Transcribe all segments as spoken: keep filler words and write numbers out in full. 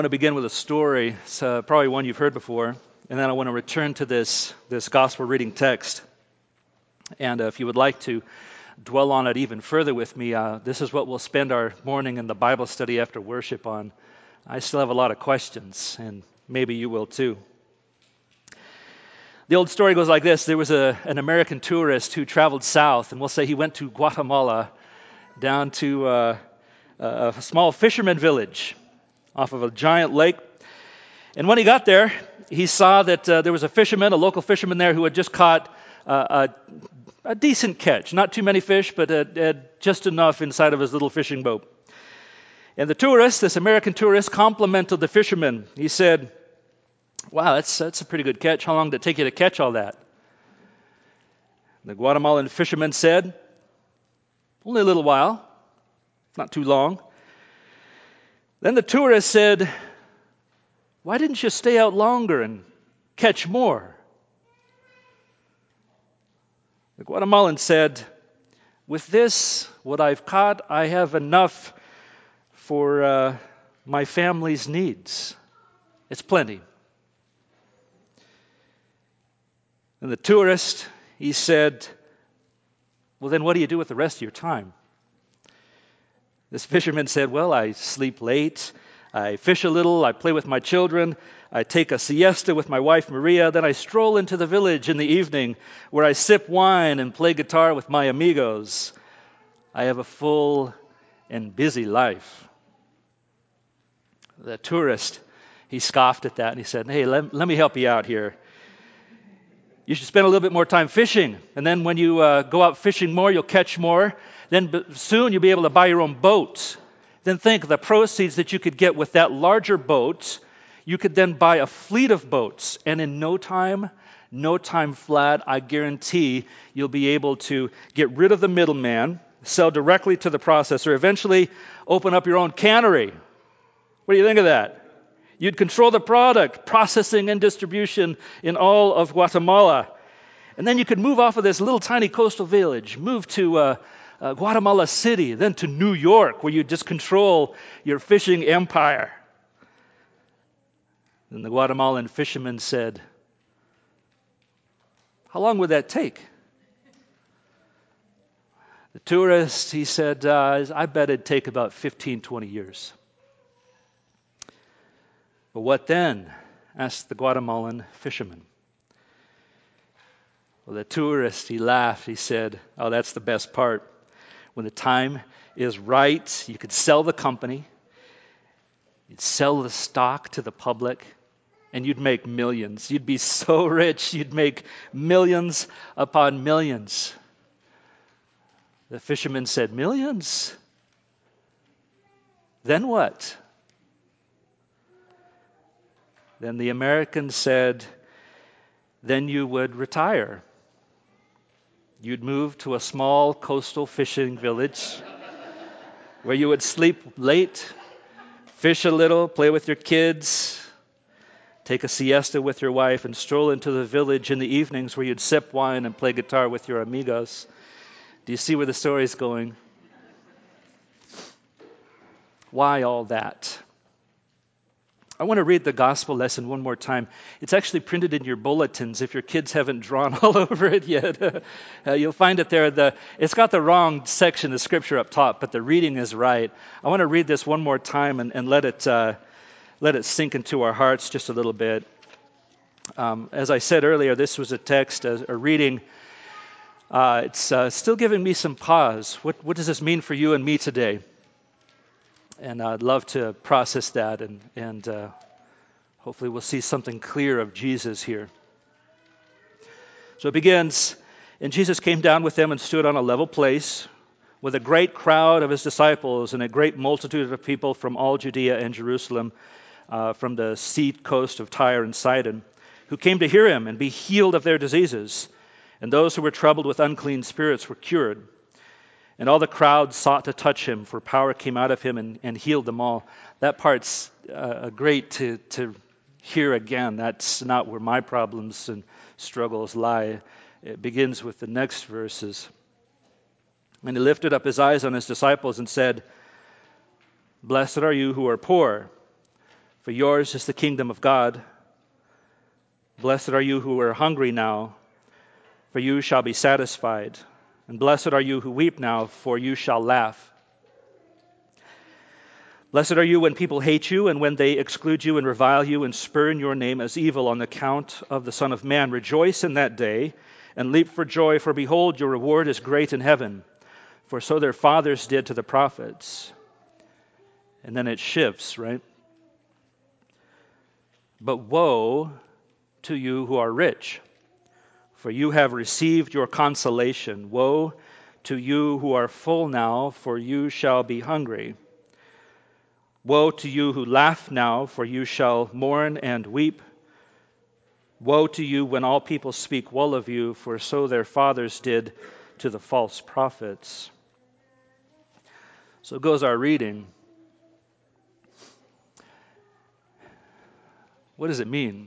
I want to begin with a story. It's uh, probably one you've heard before, and then I want to return to this this gospel reading text. And uh, if you would like to dwell on it even further with me, uh, this is what we'll spend our morning in the Bible study after worship on. I still have a lot of questions, and maybe you will too. The old story goes like this. There was a, an American tourist who traveled south, and we'll say he went to Guatemala, down to uh, a small fisherman village off of a giant lake. And when he got there, he saw that uh, there was a fisherman, a local fisherman there, who had just caught uh, a, a decent catch. Not too many fish, but had, had just enough inside of his little fishing boat. And the tourist, this American tourist, complimented the fisherman. He said, "Wow, that's, that's a pretty good catch. How long did it take you to catch all that?" The Guatemalan fisherman said, "Only a little while, not too long." Then the tourist said, "Why didn't you stay out longer and catch more?" The Guatemalan said, "With this, what I've caught, I have enough for uh, my family's needs. It's plenty." And the tourist, he said, "Well, then what do you do with the rest of your time?" This fisherman said, "Well, I sleep late, I fish a little, I play with my children, I take a siesta with my wife Maria, then I stroll into the village in the evening where I sip wine and play guitar with my amigos. I have a full and busy life." The tourist, he scoffed at that and he said, "Hey, let, let me help you out here. You should spend a little bit more time fishing, and then when you uh, go out fishing more, you'll catch more. Then b- soon you'll be able to buy your own boat. Then think of the proceeds that you could get with that larger boat. You could then buy a fleet of boats, and in no time, no time flat, I guarantee you'll be able to get rid of the middleman, sell directly to the processor, eventually open up your own cannery. What do you think of that? You'd control the product, processing and distribution in all of Guatemala. And then you could move off of this little tiny coastal village, move to uh, uh, Guatemala City, then to New York, where you just control your fishing empire." And the Guatemalan fisherman said, "How long would that take?" The tourist, he said, uh, "I bet it'd take about fifteen, twenty years. "But what then?" asked the Guatemalan fisherman. Well, the tourist, he laughed. He said, "Oh, that's the best part. When the time is right, you could sell the company, you'd sell the stock to the public, and you'd make millions. You'd be so rich, you'd make millions upon millions." The fisherman said, "Millions? Then what?" Then the American said, "Then you would retire. You'd move to a small coastal fishing village where you would sleep late, fish a little, play with your kids, take a siesta with your wife, and stroll into the village in the evenings where you'd sip wine and play guitar with your amigos." Do you see where the story is going? Why all that? I want to read the gospel lesson one more time. It's actually printed in your bulletins if your kids haven't drawn all over it yet. uh, you'll find it there. The, it's got the wrong section of scripture up top, but the reading is right. I want to read this one more time and, and let it uh, let it sink into our hearts just a little bit. Um, as I said earlier, this was a text, a, a reading. Uh, it's uh, still giving me some pause. What, what does this mean for you and me today? And I'd love to process that, and, and uh, hopefully we'll see something clear of Jesus here. So it begins, "And Jesus came down with them and stood on a level place with a great crowd of his disciples and a great multitude of people from all Judea and Jerusalem, uh, from the sea coast of Tyre and Sidon, who came to hear him and be healed of their diseases. And those who were troubled with unclean spirits were cured. And all the crowd sought to touch him, for power came out of him and, and healed them all." That part's uh, great to, to hear again. That's not where my problems and struggles lie. It begins with the next verses. "And he lifted up his eyes on his disciples and said, 'Blessed are you who are poor, For yours is the kingdom of God. Blessed are you who are hungry now, for you shall be satisfied. And blessed are you who weep now, for you shall laugh. Blessed are you when people hate you, and when they exclude you and revile you and spurn your name as evil on account of the Son of Man. Rejoice in that day and leap for joy, for behold, your reward is great in heaven. For so their fathers did to the prophets. And then it shifts, right? But woe to you who are rich, for you have received your consolation. Woe to you who are full now, for you shall be hungry. Woe to you who laugh now, for you shall mourn and weep. Woe to you when all people speak well of you, for so their fathers did to the false prophets. So goes our reading. What does it mean?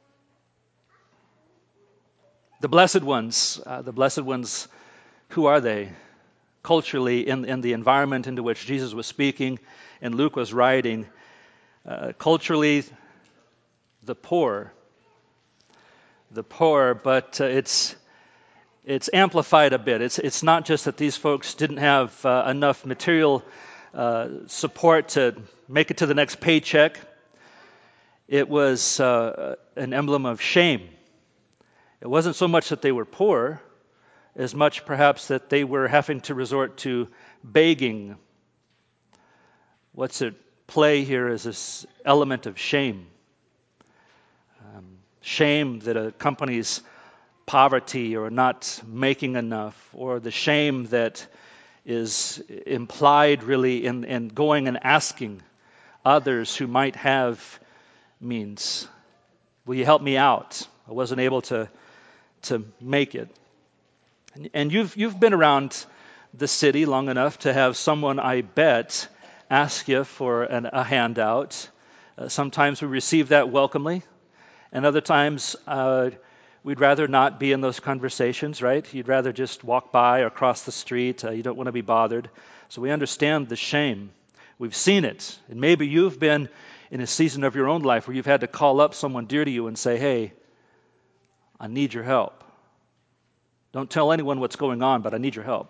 The blessed ones, uh, the blessed ones, who are they? Culturally, in, in the environment into which Jesus was speaking and Luke was writing, uh, culturally, the poor. The poor, but uh, it's it's amplified a bit. It's it's not just that these folks didn't have uh, enough material uh, support to make it to the next paycheck. It was uh, an emblem of shame. It wasn't so much that they were poor, as much perhaps that they were having to resort to begging. What's at play here is this element of shame. Um, shame that accompanies poverty or not making enough, or the shame that is implied really in, in going and asking others who might have means, will you help me out? I wasn't able to, to make it. And you've you've been around the city long enough to have someone, I bet, ask you for an, a handout. Uh, sometimes we receive that welcomely, and other times uh, we'd rather not be in those conversations, right? You'd rather just walk by or cross the street. Uh, you don't want to be bothered. So we understand the shame. We've seen it. And maybe you've been in a season of your own life where you've had to call up someone dear to you and say, hey, I need your help. Don't tell anyone what's going on, but I need your help.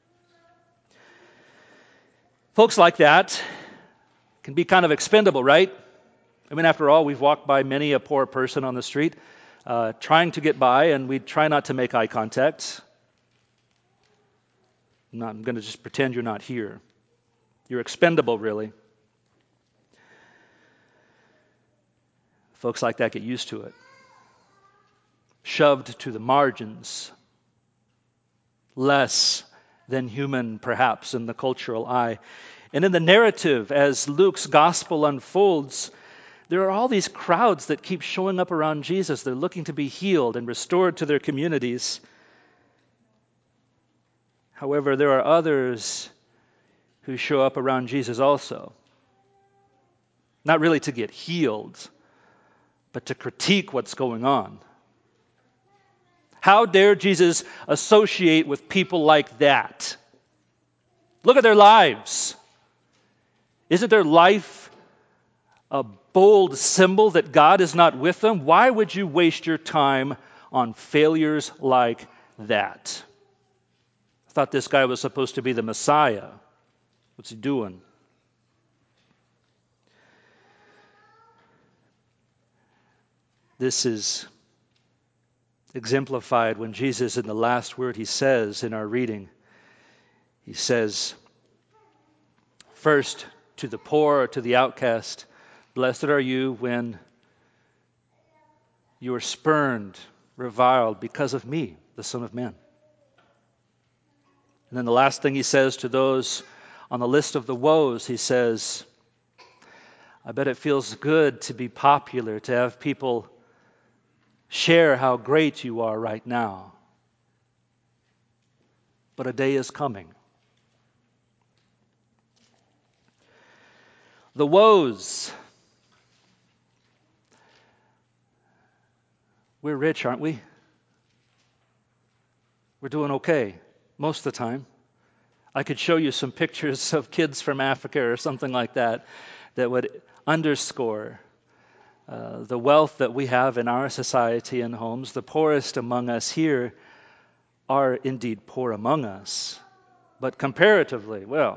Folks like that can be kind of expendable, right? I mean, after all, we've walked by many a poor person on the street uh, trying to get by, and we try not to make eye contact. I'm, not, I'm going to just pretend you're not here. You're expendable, really. Folks like that get used to it. Shoved to the margins. Less than human, perhaps, in the cultural eye. And in the narrative, as Luke's gospel unfolds, there are all these crowds that keep showing up around Jesus. They're looking to be healed and restored to their communities. However, there are others who show up around Jesus also. Not really to get healed, but to critique what's going on. How dare Jesus associate with people like that? Look at their lives. Isn't their life a bold symbol that God is not with them? Why would you waste your time on failures like that? I thought this guy was supposed to be the Messiah. What's he doing? This is exemplified when Jesus, in the last word he says in our reading, he says, first to the poor or to the outcast, blessed are you when you are spurned, reviled because of me, the Son of Man. And then the last thing he says to those on the list of the woes, he says, I bet it feels good to be popular, to have people share how great you are right now. But a day is coming. The woes. We're rich, aren't we? We're doing okay most of the time. I could show you some pictures of kids from Africa or something like that that would underscore uh, the wealth that we have in our society and homes, the poorest among us here are indeed poor among us. But comparatively, well,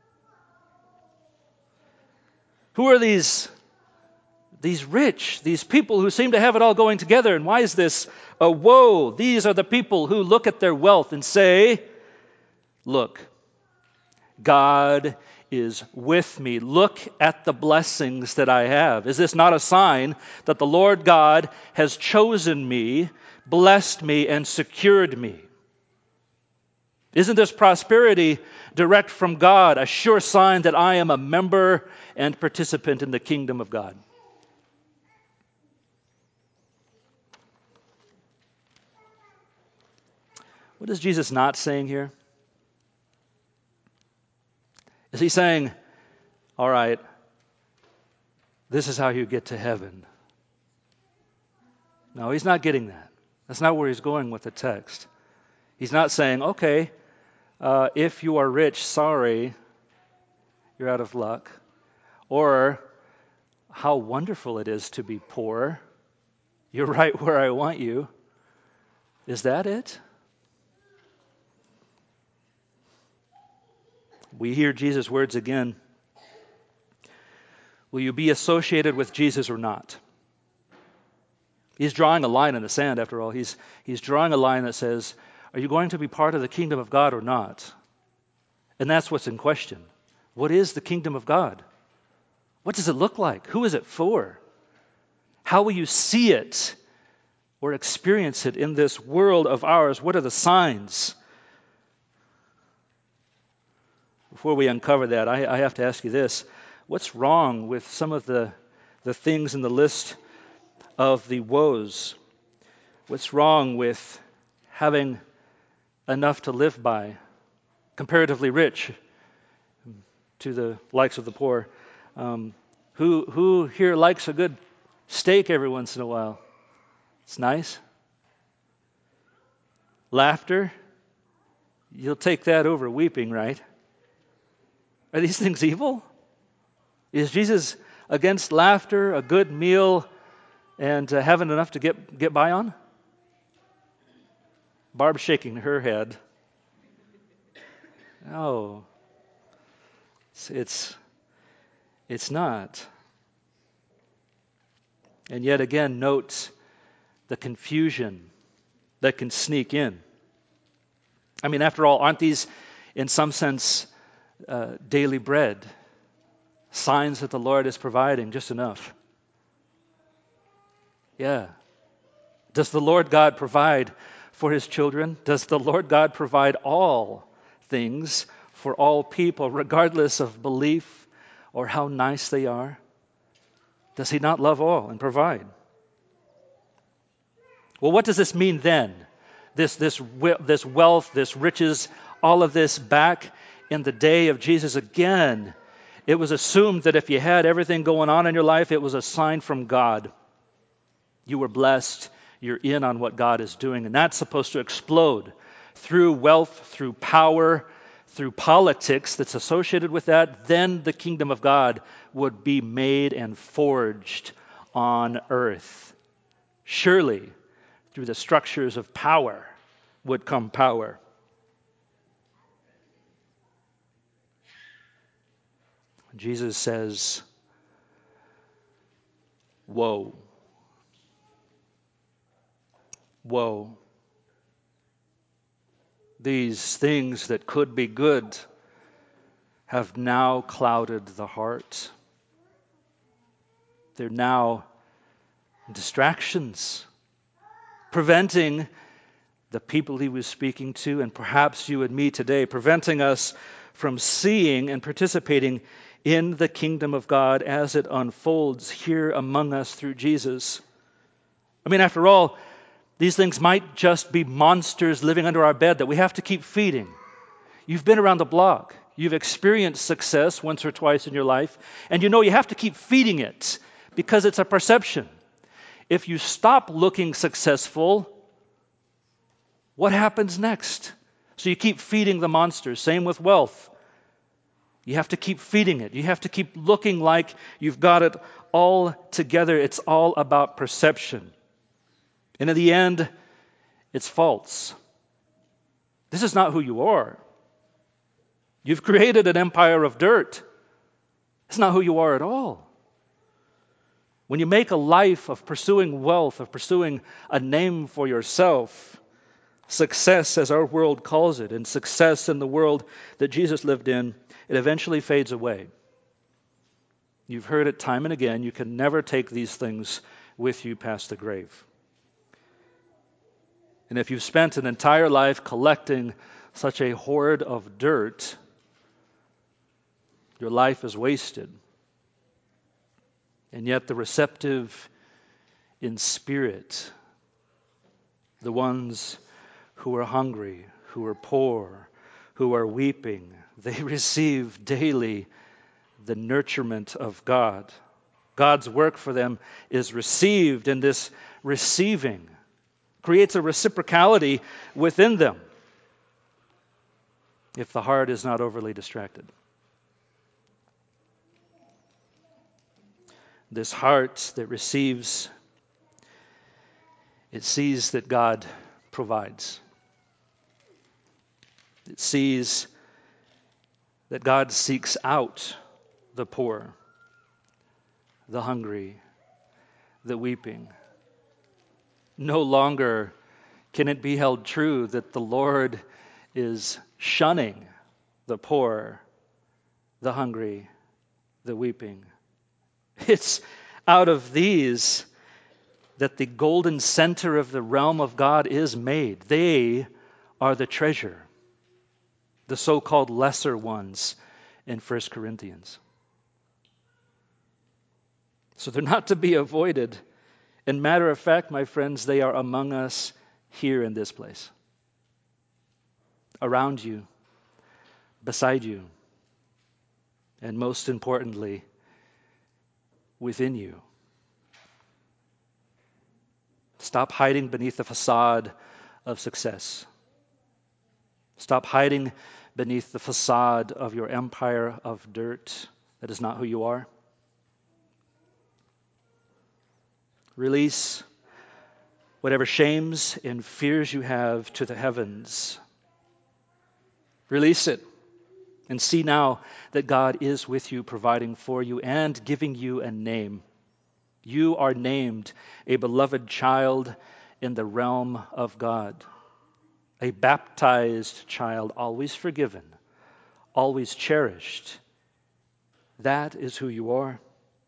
who are these, these rich, these people who seem to have it all going together? And why is this a woe? These are the people who look at their wealth and say, look, God is with me. Look at the blessings that I have. Is this not a sign that the Lord God has chosen me, blessed me, and secured me? Isn't this prosperity direct from God, a sure sign that I am a member and participant in the kingdom of God? What is Jesus not saying here? Is he saying, all right, this is how you get to heaven? No, he's not getting that. That's not where he's going with the text. He's not saying, okay, uh, if you are rich, sorry, you're out of luck. Or, how wonderful it is to be poor. You're right where I want you. Is that it? We hear Jesus' words again. Will you be associated with Jesus or not? He's drawing a line in the sand, after all. He's, he's drawing a line that says, are you going to be part of the kingdom of God or not? And that's what's in question. What is the kingdom of God? What does it look like? Who is it for? How will you see it or experience it in this world of ours? What are the signs? Before we uncover that, I, I have to ask you this. What's wrong with some of the, the things in the list of the woes? What's wrong with having enough to live by, comparatively rich to the likes of the poor? Um, who, who here likes a good steak every once in a while? It's nice. Laughter? You'll take that over weeping, right? Are these things evil? Is Jesus against laughter, a good meal, and uh, having enough to get, get by on? Barb's shaking her head. No. It's, it's, it's not. And yet again, note the confusion that can sneak in. I mean, after all, aren't these, in some sense, uh, daily bread? Signs that the Lord is providing just enough. Yeah. Does the Lord God provide for his children? Does the Lord God provide all things for all people, regardless of belief or how nice they are? Does he not love all and provide? Well, what does this mean then? This, this, this wealth, this riches, all of this back in the day of Jesus again. It was assumed that if you had everything going on in your life, it was a sign from God. You were blessed. You're in on what God is doing. And that's supposed to explode through wealth, through power, through politics that's associated with that. Then the kingdom of God would be made and forged on earth. Surely, through the structures of power would come power. Jesus says, woe. Woe. These things that could be good have now clouded the heart. They're now distractions, preventing the people he was speaking to, and perhaps you and me today, preventing us from seeing and participating in the kingdom of God as it unfolds here among us through Jesus. I mean, after all, these things might just be monsters living under our bed that we have to keep feeding. You've been around the block. You've experienced success once or twice in your life, and you know you have to keep feeding it because it's a perception. If you stop looking successful, what happens next? So you keep feeding the monsters. Same with wealth. You have to keep feeding it. You have to keep looking like you've got it all together, it's all about perception. And in the end, it's false. This is not who you are. You've created an empire of dirt. It's not who you are at all. When you make a life of pursuing wealth, of pursuing a name for yourself, success, as our world calls it, and success in the world that Jesus lived in, it eventually fades away. You've heard it time and again. You can never take these things with you past the grave. And if you've spent an entire life collecting such a hoard of dirt, your life is wasted. And yet the receptive in spirit, the ones who are hungry, who are poor, who are weeping, they receive daily the nurturement of God. God's work for them is received, and this receiving creates a reciprocality within them if the heart is not overly distracted. This heart that receives, it sees that God provides. It sees that God seeks out the poor, the hungry, the weeping. No longer can it be held true that the Lord is shunning the poor, the hungry, the weeping. It's out of these that the golden center of the realm of God is made. They are the treasure, the so-called lesser ones in First Corinthians. So they're not to be avoided. And matter of fact, my friends, they are among us here in this place. Around you, beside you, and most importantly, within you. Stop hiding beneath the facade of success. Stop hiding beneath the facade of your empire of dirt. That is not who you are. Release whatever shames and fears you have to the heavens. Release it and see now that God is with you, providing for you and giving you a name. You are named a beloved child in the realm of God, a baptized child, always forgiven, always cherished. That is who you are.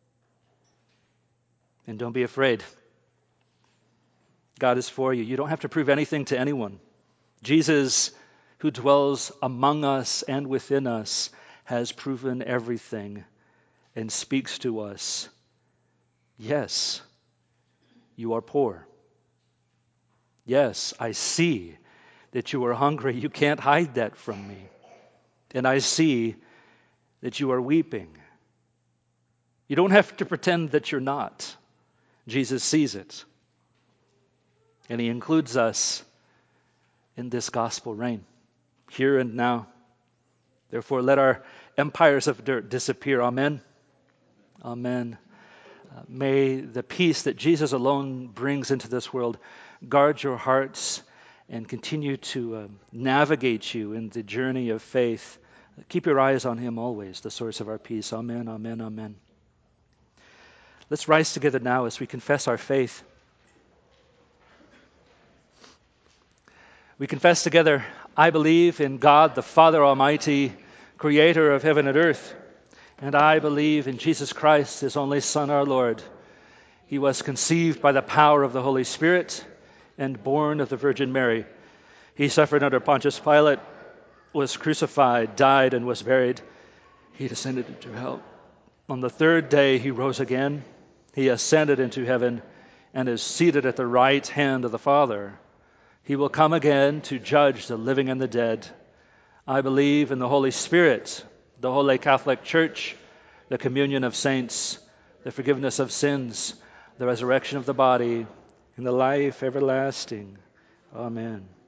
And don't be afraid. God is for you. You don't have to prove anything to anyone. Jesus, who dwells among us and within us, has proven everything and speaks to us. Yes, you are poor. Yes, I see that you are hungry. You can't hide that from me. And I see that you are weeping. You don't have to pretend that you're not. Jesus sees it. And he includes us in this gospel reign, here and now. Therefore, let our empires of dirt disappear. Amen. Amen. Uh, may the peace that Jesus alone brings into this world guard your hearts and continue to uh, navigate you in the journey of faith. Keep your eyes on him always, the source of our peace. Amen, amen, amen. Let's rise together now as we confess our faith. We confess together, I believe in God, the Father Almighty, creator of heaven and earth. And I believe in Jesus Christ, his only Son, our Lord. He was conceived by the power of the Holy Spirit and born of the Virgin Mary. He suffered under Pontius Pilate, was crucified, died, and was buried. He descended into hell. On the third day, he rose again. He ascended into heaven and is seated at the right hand of the Father. He will come again to judge the living and the dead. I believe in the Holy Spirit, the Holy Catholic Church, the communion of saints, the forgiveness of sins, the resurrection of the body, and the life everlasting. Amen.